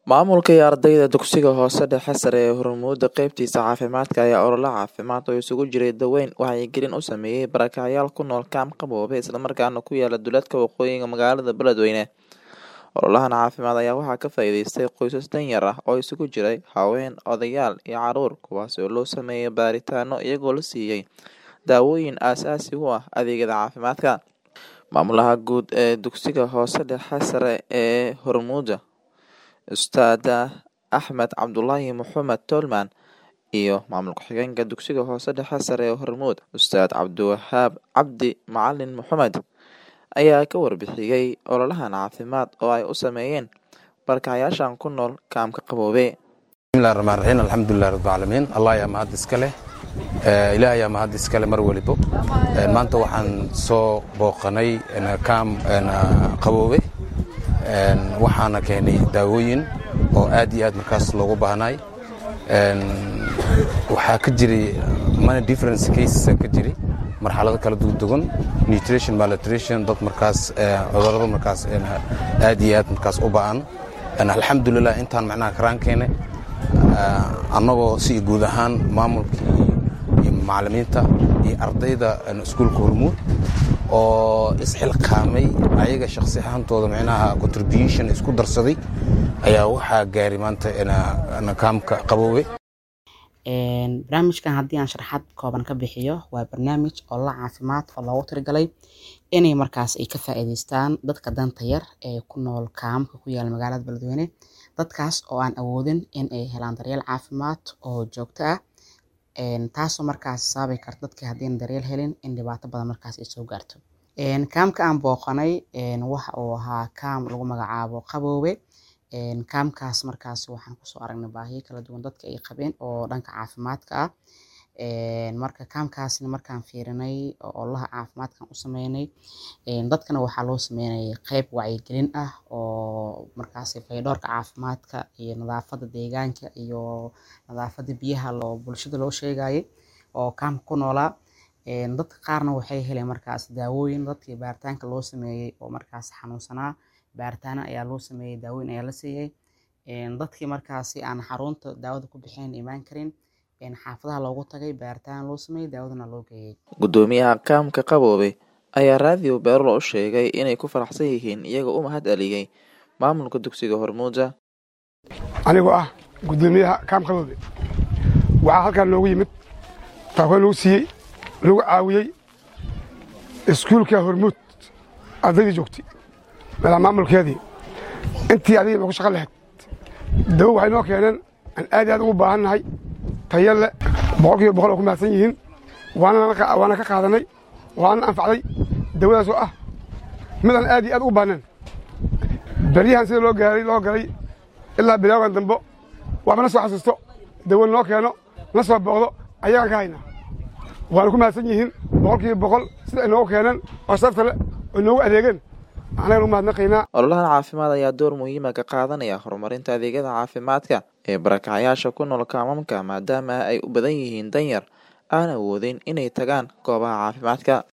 Maamulka iyo ardayda dugsiga hoose dhexe sare ee Hormuudda qaybtiisa caafimaadka ayaa olole caafimaad oo isugu jiray daweyn wacyigelin u sameeyay barakacayaal ku nool kaam qaboobe isla markaana ku yaala duleedka waqooyiga magaalada Beledweyne. Ololahan caafimaad ayaa waxaa ka faa'iideystay qoysas danyar ah oo isugu jiray haween, odayaal iyo carruur kuwaas oo loo sameeyay baaritaano iyagoo la siiyay daawooyin aasaasi u ah adeegyada caafimaadka. Maamulaha guud ee dugsiga hoose dhexe sare ee Hormuudda Ustaad Axmed Cabdulaahi Maxamed Tolman iyo maamulka xigeenka dugsiga hoose dhexe sare ee Hormuud Ustaad Cabdiwahaab Cabdi Macalin Maxamed ayaa ka warbixiyay ololahan caafimaad oo ay u sameeyeen barakacayaashan ku nool kaamka qaboobe. bismillaahi rahmaani rahiim alxamdulillahi rabbil caalamiin allah yaa mahad iskale ilaahay yaa mahad iskale mar waliba maanta waxaan soo booqanay kaam qaboobe waxaana keenay daawooyin oo aad iyo aad markaas loogu baahnay waxaa ka jiray many different cases ka jiray marxalado kala duwan nutrition malnutrition dad markaas cudurrada markaas aad iyo aad markaas u baahan alxamdulillah intaan macnaha karaan keenay annagoo si guud ahaan maamulka iyo macallimiinta iyo ardayda iskuulka Hormuud oo isxilqaamay ayaga shakhsi ahaantooda macnaha contribution isku darsaday ayaa waxaa gaaray maanta kaamka qaboobe. barnaamijkan haddii aan sharaxaad kooban ka bixiyo waa barnaamij oo la caafimaad oo loogu talagalay inay markaas ay ka faa'iideystaan dadka danta yar ee ku nool kaamka ku yaala magaalada Beledweyne, dadkaas oo aan awoodin in ay helaan daryeel caafimaad oo joogto ah taasoo markaas sababi karta dadka haddii daryeel helin in dhibaato badan markaas ay soo gaarto. kaamka aan booqanay waxa uu ahaa kaam lagu magacaabo qaboobe. kaamkaas markaas waxaan kusoo aragnay baahiyo kala duwan dadka ay qabeen oo dhanka caafimaadka ah. marka kaamkaasna markaan fiirinay ololaha caafimaadkan u sameynay dadkana waxaa loo sameynayay qayb wacyigelin ah oo markaas fayadhowrka caafimaadka iyo nadaafadda deegaanka iyo nadaafadda biyaha bulshada loo sheegayay oo kaamka ku noolaa. dadka qaarna waxay heleen markaas daawooyin dadkii baaritaanka loo sameeyay oo markaas xanuunsanaa baaritaano ayaa loo sameeyay daawooyin ayaa la siiyay. dadkii markaasi aan xarunta daawada ku bixin imaan karin xaafadaha loogu tagay baaritaan loo sameeyay daawadana loo geeyay. Gudoomiyaha kaamka qaboobe ayaa raadiyo Beerlo u sheegay inay ku faraxsan yihiin iyaga u mahad celiyay maamulka dugsiga Hormuudda. anigoo ah gudoomiyaha kaamka qaboobe waxaa halkaan loogu yimid taakoo lagu siiyey lagu caawiyey iskuulka Hormuud ardaydii joogtay madax maamulkeedii intii adiga ku shaqo lahayd dawo waxay noo keeneen aan aad iyo aad ugu baahannahay tayo leh 100% oo ku mahadsan yihiin waana ka qaadanay waana anfacday dawadaas oo ah midaan aad iyo aad ugu baahneen baryahan sida loo galay ilaa bilaawan dambo waxba na soo xasuusto dawo noo keeno na soo booqdo ayagaan ka haynaa waana ku mahadsan yihiin 100% sida ay noogu keeneen oo safta leh oo noogu adeegeen anagana u mahadnaqaynaa. Ololahan caafimaad ayaa door muhiim ah ka qaadanaya horumarinta adeegyada caafimaadka ee barakacayaasha ku nool kaamamka maadaama ay u badan yihiin danyar aan awoodin inay tagaan goobaha caafimaadka.